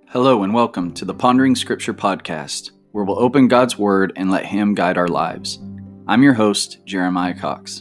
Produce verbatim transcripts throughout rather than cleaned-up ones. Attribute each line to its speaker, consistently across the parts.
Speaker 1: Hello and welcome to the Pondering Scripture podcast, where we'll open God's Word and let Him guide our lives. I'm your host, Jeremiah Cox.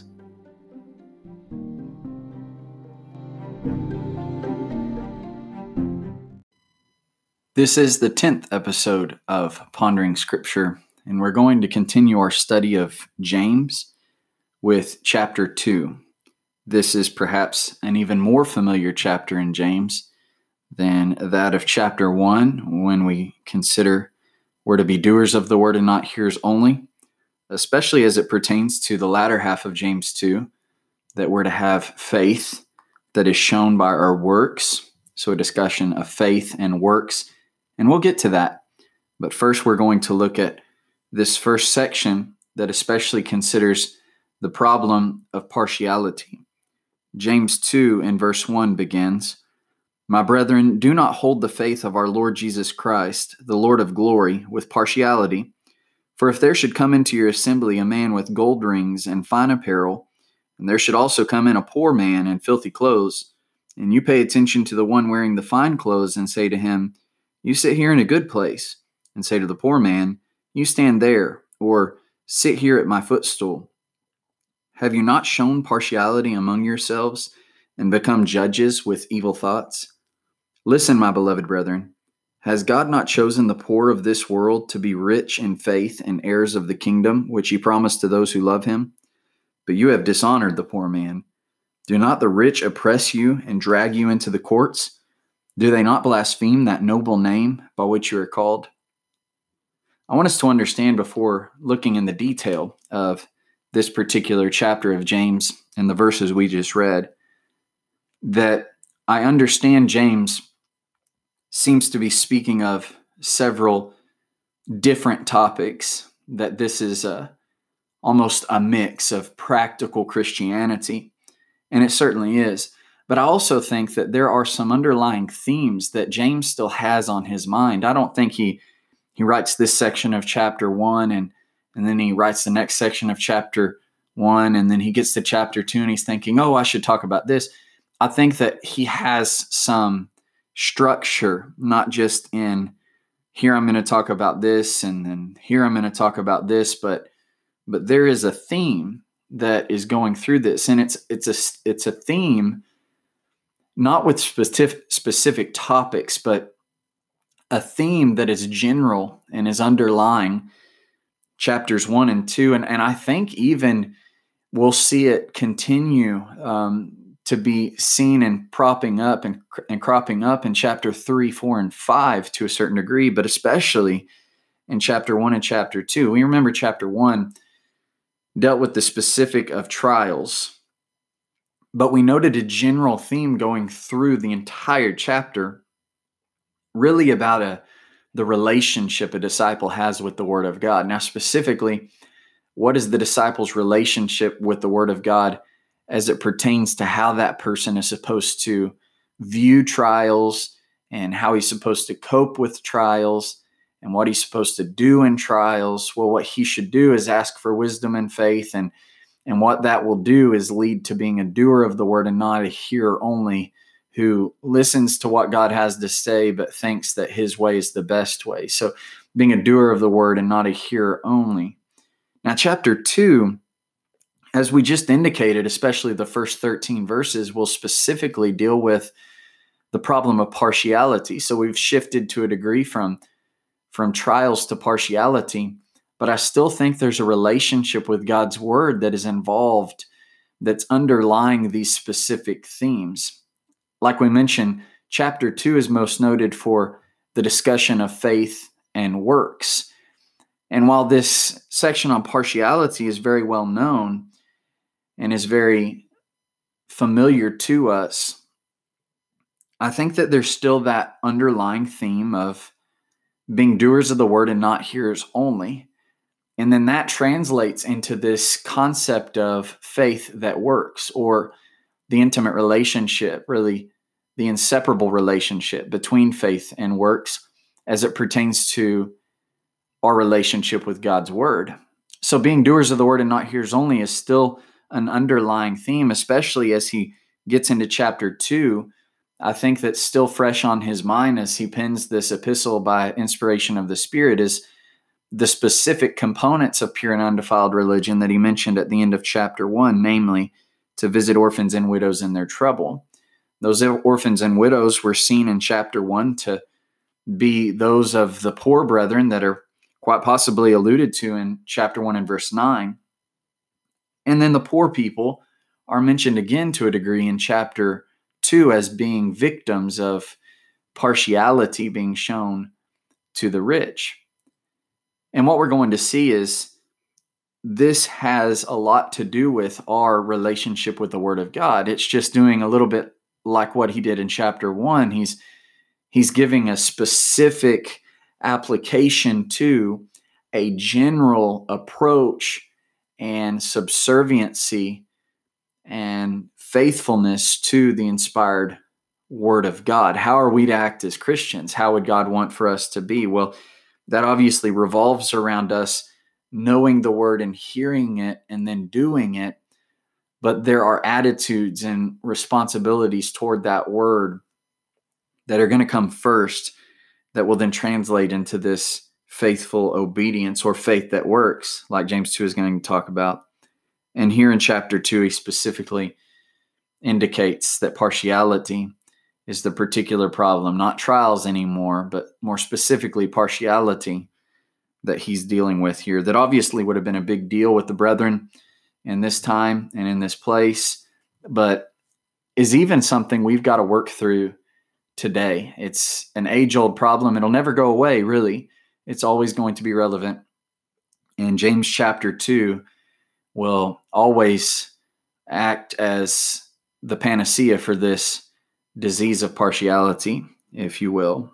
Speaker 1: This is the tenth episode of Pondering Scripture, and we're going to continue our study of James with chapter two. This is perhaps an even more familiar chapter in James than that of chapter one, when we consider we're to be doers of the word and not hearers only, especially as it pertains to the latter half of James two, that we're to have faith that is shown by our works. So a discussion of faith and works, and we'll get to that. But first, we're going to look at this first section that especially considers the problem of partiality. James two in verse one begins, "My brethren, do not hold the faith of our Lord Jesus Christ, the Lord of glory, with partiality. For if there should come into your assembly a man with gold rings and fine apparel, and there should also come in a poor man in filthy clothes, and you pay attention to the one wearing the fine clothes and say to him, 'You sit here in a good place,' and say to the poor man, 'You stand there,' or 'Sit here at my footstool.' Have you not shown partiality among yourselves and become judges with evil thoughts? Listen, my beloved brethren, has God not chosen the poor of this world to be rich in faith and heirs of the kingdom which he promised to those who love him? But you have dishonored the poor man. Do not the rich oppress you and drag you into the courts? Do they not blaspheme that noble name by which you are called?" I want us to understand, before looking in the detail of this particular chapter of James and the verses we just read, that I understand James seems to be speaking of several different topics, that this is a, almost a mix of practical Christianity, and it certainly is. But I also think that there are some underlying themes that James still has on his mind. I don't think he he writes this section of chapter one, and, and then he writes the next section of chapter one, and then he gets to chapter two, and he's thinking, oh, I should talk about this. I think that he has some structure, not just in here I'm going to talk about this and then here I'm going to talk about this, but but there is a theme that is going through this, and it's it's a it's a theme not with specific specific topics, but a theme that is general and is underlying chapters one and two, and and I think even we'll see it continue um, to be seen and propping up and, and cropping up in chapter three, four, and five to a certain degree, but especially in chapter one and chapter two. We remember chapter one dealt with the specific of trials, but we noted a general theme going through the entire chapter, really about a the relationship a disciple has with the Word of God. Now, specifically, what is the disciple's relationship with the Word of God as it pertains to how that person is supposed to view trials and how he's supposed to cope with trials and what he's supposed to do in trials? Well, what he should do is ask for wisdom and faith, and, and what that will do is lead to being a doer of the word and not a hearer only, who listens to what God has to say but thinks that his way is the best way. So being a doer of the word and not a hearer only. Now, chapter two, as we just indicated, especially the first thirteen verses, will specifically deal with the problem of partiality. So we've shifted to a degree from, from trials to partiality, but I still think there's a relationship with God's word that is involved, that's underlying these specific themes. Like we mentioned, chapter two is most noted for the discussion of faith and works. And while this section on partiality is very well known and is very familiar to us, I think that there's still that underlying theme of being doers of the word and not hearers only. And then that translates into this concept of faith that works, or the intimate relationship, really the inseparable relationship between faith and works as it pertains to our relationship with God's word. So being doers of the word and not hearers only is still an underlying theme, especially as he gets into chapter two I think that's still fresh on his mind as he pens this epistle by inspiration of the Spirit is the specific components of pure and undefiled religion that he mentioned at the end of chapter one, namely to visit orphans and widows in their trouble. Those orphans and widows were seen in chapter one to be those of the poor brethren that are quite possibly alluded to in chapter one and verse nine. And then the poor people are mentioned again to a degree in chapter two as being victims of partiality being shown to the rich. And what we're going to see is this has a lot to do with our relationship with the Word of God. It's just doing a little bit like what he did in chapter one. He's he's giving a specific application to a general approach and subserviency and faithfulness to the inspired Word of God. How are we to act as Christians? How would God want for us to be? Well, that obviously revolves around us knowing the Word and hearing it and then doing it. But there are attitudes and responsibilities toward that Word that are going to come first that will then translate into this faithful obedience or faith that works, like James two is going to talk about. And here in chapter two, he specifically indicates that partiality is the particular problem, not trials anymore, but more specifically partiality that he's dealing with here. That obviously would have been a big deal with the brethren in this time and in this place, but is even something we've got to work through today. It's an age-old problem. It'll never go away, really. It's always going to be relevant. And James chapter two will always act as the panacea for this disease of partiality, if you will.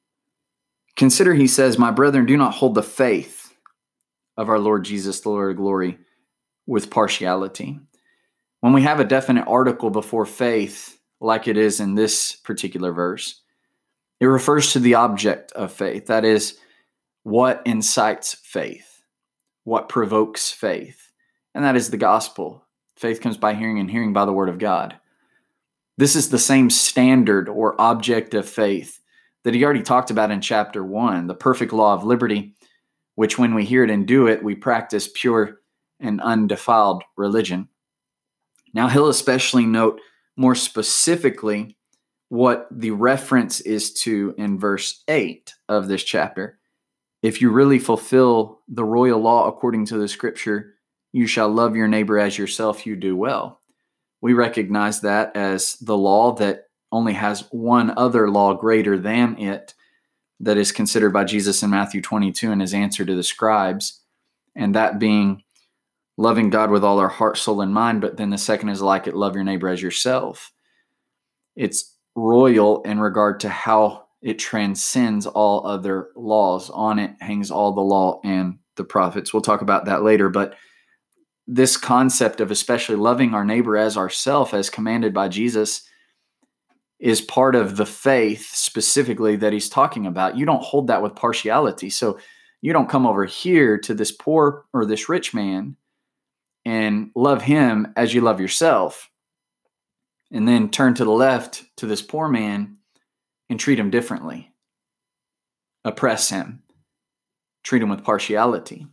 Speaker 1: Consider, he says, my brethren, do not hold the faith of our Lord Jesus, the Lord of glory, with partiality. When we have a definite article before faith, like it is in this particular verse, it refers to the object of faith. That is, what incites faith, what provokes faith. And that is the gospel. Faith comes by hearing, and hearing by the word of God. This is the same standard or object of faith that he already talked about in chapter one, the perfect law of liberty, which when we hear it and do it, we practice pure and undefiled religion. Now, he'll especially note more specifically what the reference is to in verse eight of this chapter. If you really fulfill the royal law according to the scripture, you shall love your neighbor as yourself, you do well. We recognize that as the law that only has one other law greater than it that is considered by Jesus in Matthew twenty-two in his answer to the scribes, and that being loving God with all our heart, soul, and mind, but then the second is like it, love your neighbor as yourself. It's royal in regard to how it transcends all other laws. On it hangs all the law and the prophets. We'll talk about that later, but this concept of especially loving our neighbor as ourself, as commanded by Jesus, is part of the faith specifically that he's talking about. You don't hold that with partiality. So you don't come over here to this poor or this rich man and love him as you love yourself, and then turn to the left to this poor man and treat him differently, oppress him, treat him with partiality.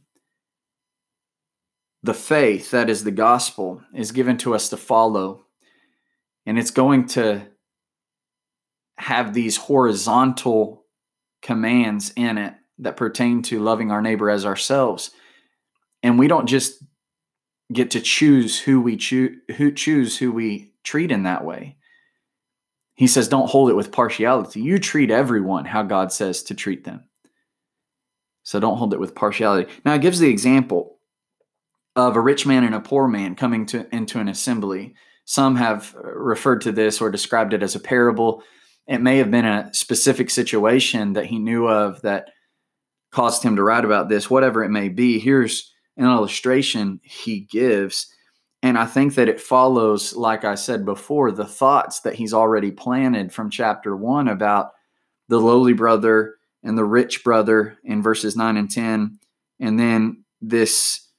Speaker 1: The faith, that is the gospel, is given to us to follow, and it's going to have these horizontal commands in it that pertain to loving our neighbor as ourselves. And we don't just get to choose who we choose, who choose who we treat in that way. He says, don't hold it with partiality. You treat everyone how God says to treat them. So don't hold it with partiality. Now, it gives the example of a rich man and a poor man coming to into an assembly. Some have referred to this or described it as a parable. It may have been a specific situation that he knew of that caused him to write about this, whatever it may be. Here's an illustration he gives. And I think that it follows, like I said before, the thoughts that he's already planted from chapter one about the lowly brother and the rich brother in verses nine and ten. And then this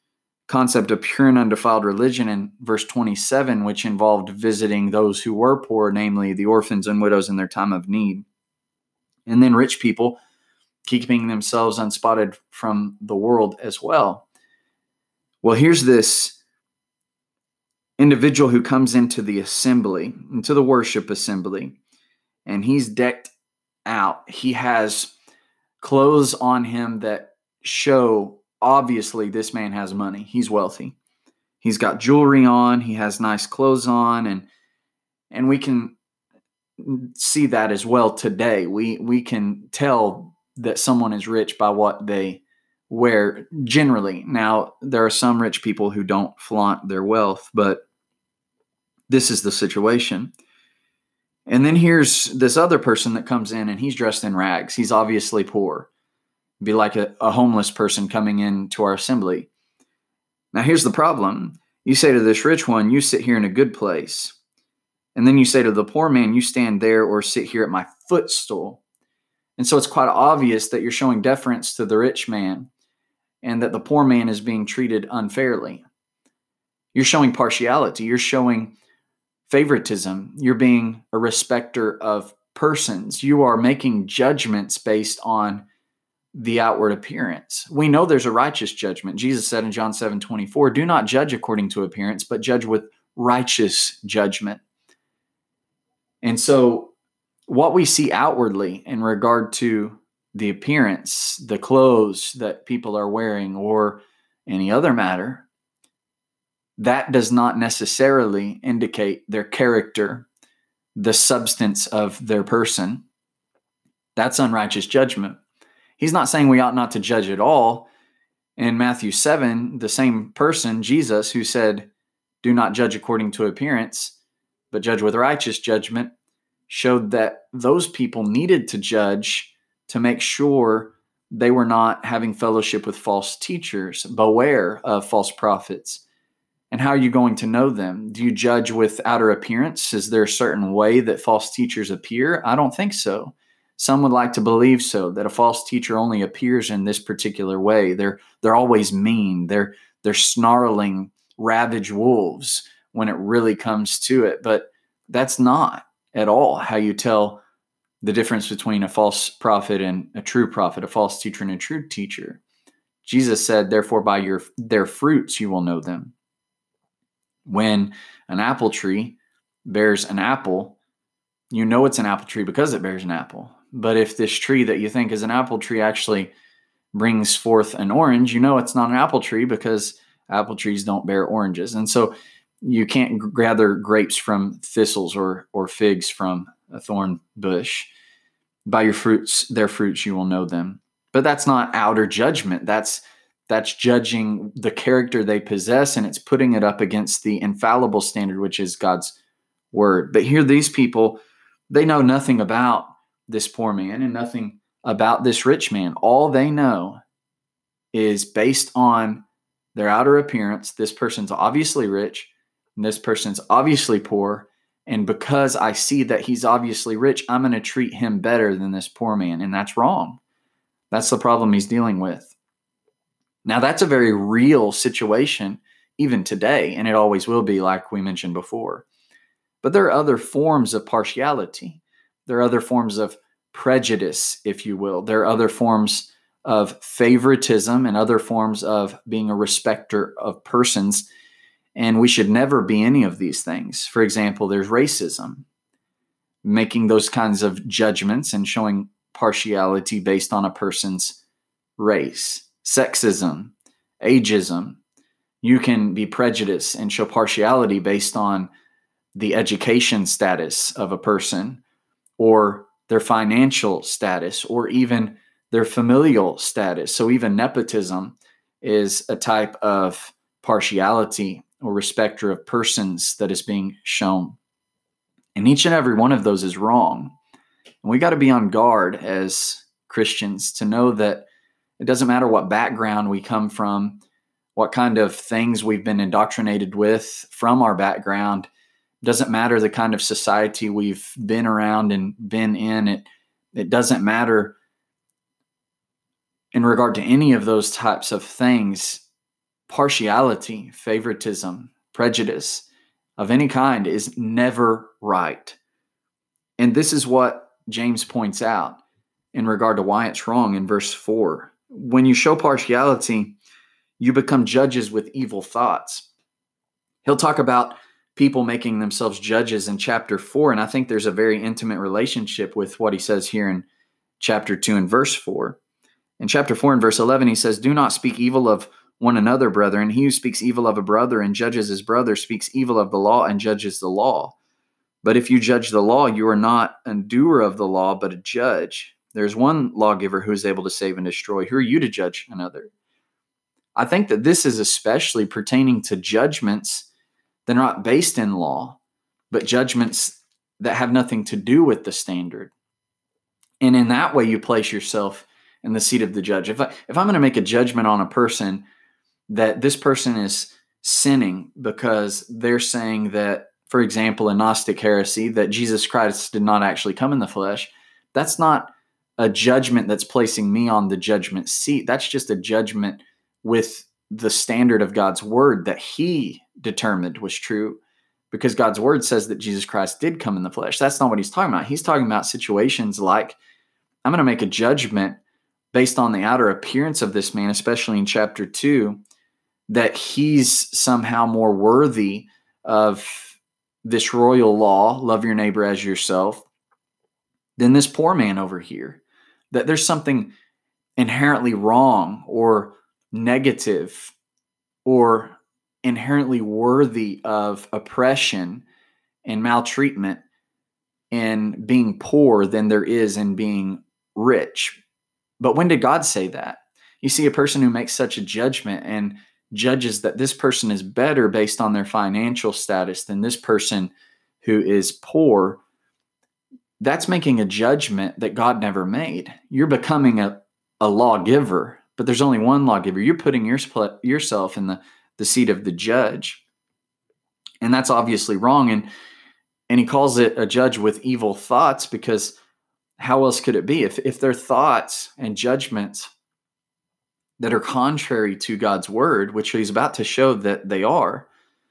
Speaker 1: concept of pure and undefiled religion in verse twenty-seven, which involved visiting those who were poor, namely the orphans and widows in their time of need. And then rich people keeping themselves unspotted from the world as well. Well, here's this individual who comes into the assembly, into the worship assembly, and he's decked out. He has clothes on him that show, obviously, this man has money. He's wealthy. He's got jewelry on. He has nice clothes on, and and we can see that as well today. We we can tell that someone is rich by what they wear generally. Now, there are some rich people who don't flaunt their wealth, but this is the situation. And then here's this other person that comes in, and he's dressed in rags. He's obviously poor. It'd be like a, a homeless person coming into our assembly. Now, here's the problem. You say to this rich one, you sit here in a good place. And then you say to the poor man, you stand there or sit here at my footstool. And so it's quite obvious that you're showing deference to the rich man and that the poor man is being treated unfairly. You're showing partiality. You're showing favoritism. You're being a respecter of persons. You are making judgments based on the outward appearance. We know there's a righteous judgment. Jesus said in John seven twenty-four, do not judge according to appearance, but judge with righteous judgment. And so what we see outwardly in regard to the appearance, the clothes that people are wearing, or any other matter, that does not necessarily indicate their character, the substance of their person. That's unrighteous judgment. He's not saying we ought not to judge at all. In Matthew seven, the same person, Jesus, who said, do not judge according to appearance, but judge with righteous judgment, showed that those people needed to judge to make sure they were not having fellowship with false teachers. Beware of false prophets. And how are you going to know them? Do you judge with outer appearance? Is there a certain way that false teachers appear? I don't think so. Some would like to believe so, that a false teacher only appears in this particular way. They're they're always mean. They're they're snarling, ravage wolves when it really comes to it. But that's not at all how you tell the difference between a false prophet and a true prophet, a false teacher and a true teacher. Jesus said, therefore, by your their fruits you will know them. When an apple tree bears an apple, you know it's an apple tree because it bears an apple. But if this tree that you think is an apple tree actually brings forth an orange, you know it's not an apple tree because apple trees don't bear oranges. And so you can't gather grapes from thistles or or figs from a thorn bush. By your fruits, their fruits, you will know them. But that's not outer judgment. That's that's judging the character they possess, and it's putting it up against the infallible standard, which is God's word. But here, these people, they know nothing about this poor man and nothing about this rich man. All they know is based on their outer appearance. This person's obviously rich, and this person's obviously poor. And because I see that he's obviously rich, I'm going to treat him better than this poor man. And that's wrong. That's the problem he's dealing with. Now, that's a very real situation even today, and it always will be, like we mentioned before. But there are other forms of partiality. There are other forms of prejudice, if you will. There are other forms of favoritism and other forms of being a respecter of persons. And we should never be any of these things. For example, there's racism, making those kinds of judgments and showing partiality based on a person's race. Sexism, ageism. You can be prejudiced and show partiality based on the education status of a person, or their financial status, or even their familial status. So even nepotism is a type of partiality or respecter of persons that is being shown. And each and every one of those is wrong. And we got to be on guard as Christians to know that it doesn't matter what background we come from, what kind of things we've been indoctrinated with from our background. It doesn't matter the kind of society we've been around and been in. It, it doesn't matter in regard to any of those types of things. partiality, favoritism, prejudice of any kind is never right. And this is what James points out in regard to why it's wrong in verse four. When you show partiality, you become judges with evil thoughts. He'll talk about people making themselves judges in chapter four, and I think there's a very intimate relationship with what he says here in chapter two and verse four. In chapter four and verse eleven, he says, "Do not speak evil of one another, brethren. He who speaks evil of a brother and judges his brother speaks evil of the law and judges the law. But if you judge the law, you are not a doer of the law, but a judge. There's one lawgiver who is able to save and destroy. Who are you to judge another?" I think that this is especially pertaining to judgments that are not based in law, but judgments that have nothing to do with the standard. And in that way, you place yourself in the seat of the judge. If, I, if I'm going to make a judgment on a person that this person is sinning because they're saying that, for example, in Gnostic heresy, that Jesus Christ did not actually come in the flesh, that's not a judgment that's placing me on the judgment seat. That's just a judgment with the standard of God's word that he determined was true, because God's word says that Jesus Christ did come in the flesh. That's not what he's talking about. He's talking about situations like, I'm going to make a judgment based on the outer appearance of this man, especially in chapter two, that he's somehow more worthy of this royal law, love your neighbor as yourself, than this poor man over here. That there's something inherently wrong or negative or inherently worthy of oppression and maltreatment in being poor than there is in being rich. But when did God say that? You see, a person who makes such a judgment and judges that this person is better based on their financial status than this person who is poor, that's making a judgment that God never made. You're becoming a, a lawgiver, but there's only one lawgiver. You're putting your, yourself in the, the seat of the judge. And that's obviously wrong. And, and he calls it a judge with evil thoughts, because how else could it be? If, if their thoughts and judgments that are contrary to God's word, which he's about to show that they are,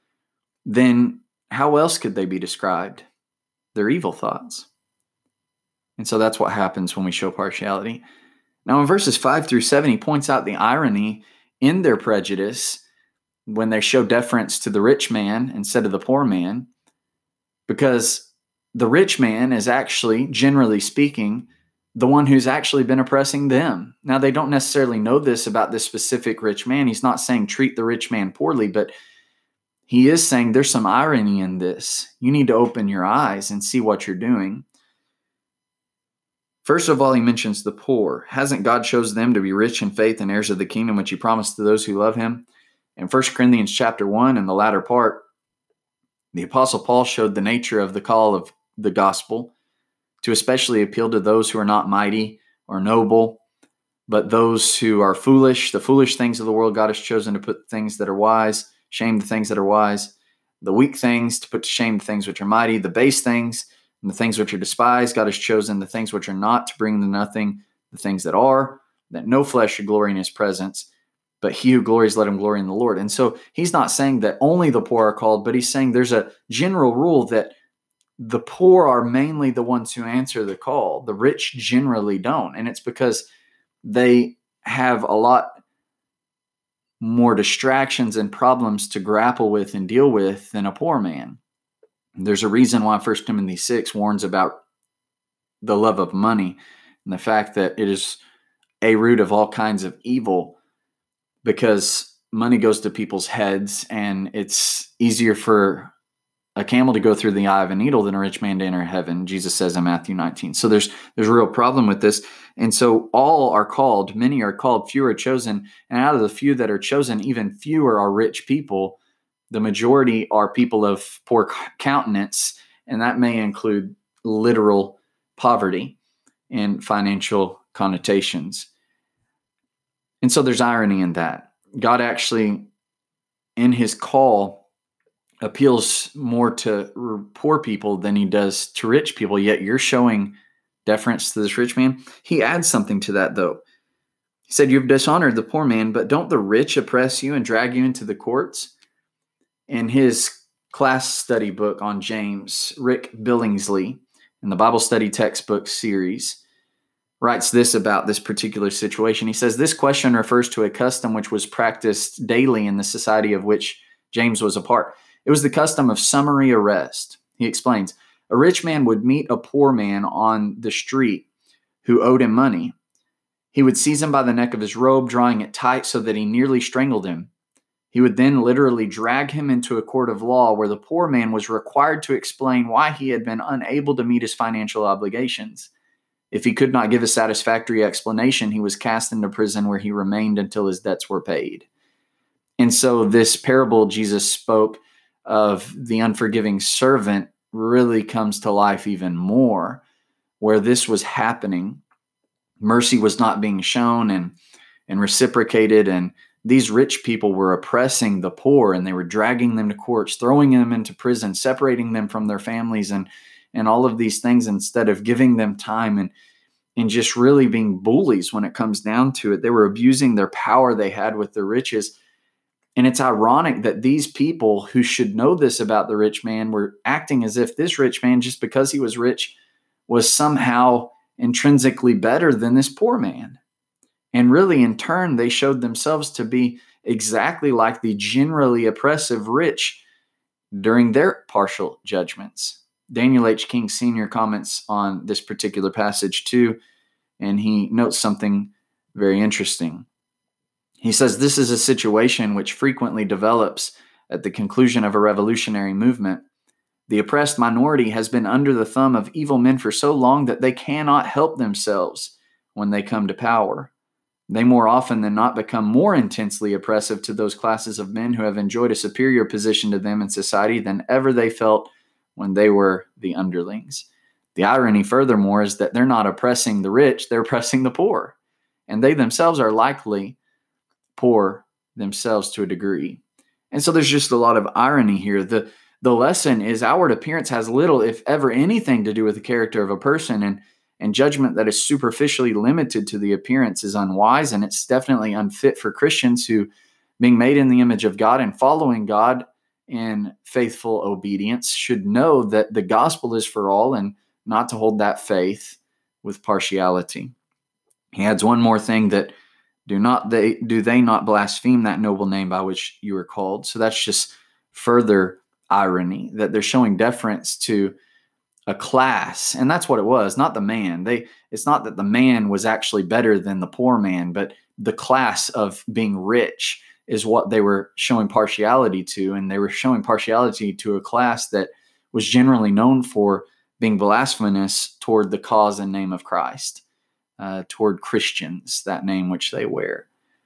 Speaker 1: then how else could they be described? They're evil thoughts. And so that's what happens when we show partiality. Now in verses five through seven, he points out the irony in their prejudice when they show deference to the rich man instead of the poor man, because the rich man is actually, generally speaking, the one who's actually been oppressing them. Now, they don't necessarily know this about this specific rich man. He's not saying treat the rich man poorly, but he is saying there's some irony in this. You need to open your eyes and see what you're doing. First of all, he mentions the poor. Hasn't God chosen them to be rich in faith and heirs of the kingdom which he promised to those who love him? In First Corinthians chapter one, in the latter part, the Apostle Paul showed the nature of the call of the gospel to especially appeal to those who are not mighty or noble, but those who are foolish. The foolish things of the world God has chosen to put things that are wise, shame the things that are wise, the weak things to put to shame the things which are mighty, the base things and the things which are despised. God has chosen the things which are not to bring to nothing the things that are, that no flesh should glory in his presence, but he who glories, let him glory in the Lord. And so he's not saying that only the poor are called, but he's saying there's a general rule that the poor are mainly the ones who answer the call. The rich generally don't. And it's because they have a lot more distractions and problems to grapple with and deal with than a poor man. There's a reason why First Timothy six warns about the love of money and the fact that it is a root of all kinds of evil, because money goes to people's heads, and it's easier for a camel to go through the eye of a needle than a rich man to enter heaven, Jesus says in Matthew nineteen. So there's there's a real problem with this. And so all are called, many are called, few are chosen. And out of the few that are chosen, even fewer are rich people. The majority are people of poor countenance, and that may include literal poverty and financial connotations. And so there's irony in that. God actually, in his call, appeals more to poor people than he does to rich people, yet you're showing deference to this rich man. He adds something to that, though. He said, "You've dishonored the poor man, but don't the rich oppress you and drag you into the courts?" In his class study book on James, Rick Billingsley, in the Bible study textbook series, writes this about this particular situation. He says, "This question refers to a custom which was practiced daily in the society of which James was a part. It was the custom of summary arrest." He explains, "A rich man would meet a poor man on the street who owed him money. He would seize him by the neck of his robe, drawing it tight so that he nearly strangled him. He would then literally drag him into a court of law where the poor man was required to explain why he had been unable to meet his financial obligations. If he could not give a satisfactory explanation, he was cast into prison where he remained until his debts were paid." And so this parable Jesus spoke of the unforgiving servant really comes to life even more, where this was happening. Mercy was not being shown and, and reciprocated, and these rich people were oppressing the poor, and they were dragging them to courts, throwing them into prison, separating them from their families, and and all of these things instead of giving them time and and just really being bullies when it comes down to it. They were abusing their power they had with their riches. And it's ironic that these people who should know this about the rich man were acting as if this rich man, just because he was rich, was somehow intrinsically better than this poor man. And really, in turn, they showed themselves to be exactly like the generally oppressive rich during their partial judgments. Daniel H. King Senior comments on this particular passage too, and he notes something very interesting. He says, "This is a situation which frequently develops at the conclusion of a revolutionary movement. The oppressed minority has been under the thumb of evil men for so long that they cannot help themselves when they come to power. They more often than not become more intensely oppressive to those classes of men who have enjoyed a superior position to them in society than ever they felt when they were the underlings. The irony, furthermore, is that they're not oppressing the rich, they're oppressing the poor. And they themselves are likely poor themselves to a degree." And so there's just a lot of irony here. The, the lesson is outward appearance has little, if ever anything, to do with the character of a person, and And judgment that is superficially limited to the appearance is unwise, and it's definitely unfit for Christians who, being made in the image of God and following God in faithful obedience, should know that the gospel is for all and not to hold that faith with partiality. He adds one more thing, that do not they do they not blaspheme that noble name by which you are called. So that's just further irony, that they're showing deference to a class, and that's what it was, not the man. They it's not that the man was actually better than the poor man, but the class of being rich is what they were showing partiality to, and they were showing partiality to a class that was generally known for being blasphemous toward the cause and name of Christ, uh, toward Christians, that name which they wear.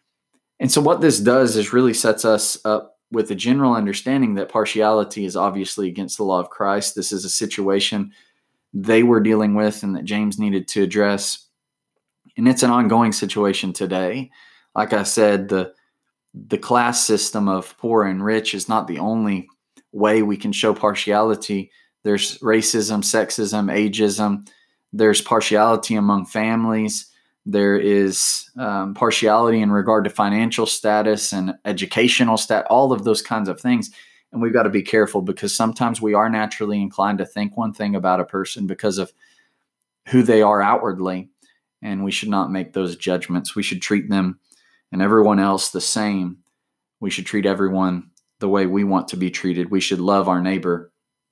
Speaker 1: And so what this does is really sets us up with a general understanding that partiality is obviously against the law of Christ. This is a situation they were dealing with and that James needed to address. And it's an ongoing situation today. Like I said, the, the class system of poor and rich is not the only way we can show partiality. There's racism, sexism, ageism. There's partiality among families. There is um, partiality in regard to financial status and educational stat, all of those kinds of things. And we've got to be careful, because sometimes we are naturally inclined to think one thing about a person because of who they are outwardly. And we should not make those judgments. We should treat them and everyone else the same. We should treat everyone the way we want to be treated. We should love our neighbor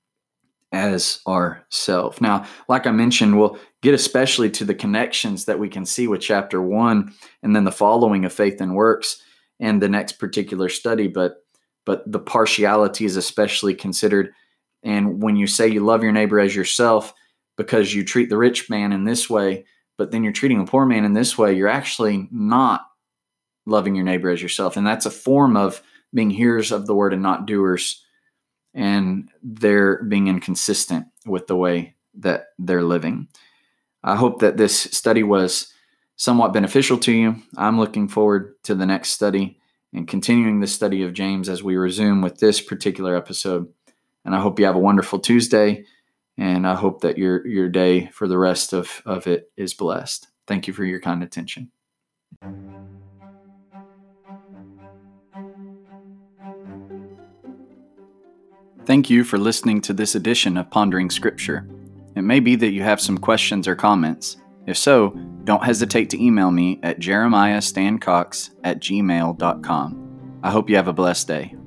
Speaker 1: as ourself. Now, like I mentioned, we'll get especially to the connections that we can see with chapter one and then the following of faith and works and the next particular study, but but the partiality is especially considered. And when you say you love your neighbor as yourself because you treat the rich man in this way, but then you're treating the poor man in this way, you're actually not loving your neighbor as yourself. And that's a form of being hearers of the word and not doers. And they're being inconsistent with the way that they're living. I hope that this study was somewhat beneficial to you. I'm looking forward to the next study and continuing the study of James as we resume with this particular episode. And I hope you have a wonderful Tuesday, and I hope that your your day for the rest of, of it is blessed. Thank you for your kind attention. Thank you for listening to this edition of Pondering Scripture. It may be that you have some questions or comments. If so, don't hesitate to email me at jeremiah stancox at gmail dot com. I hope you have a blessed day.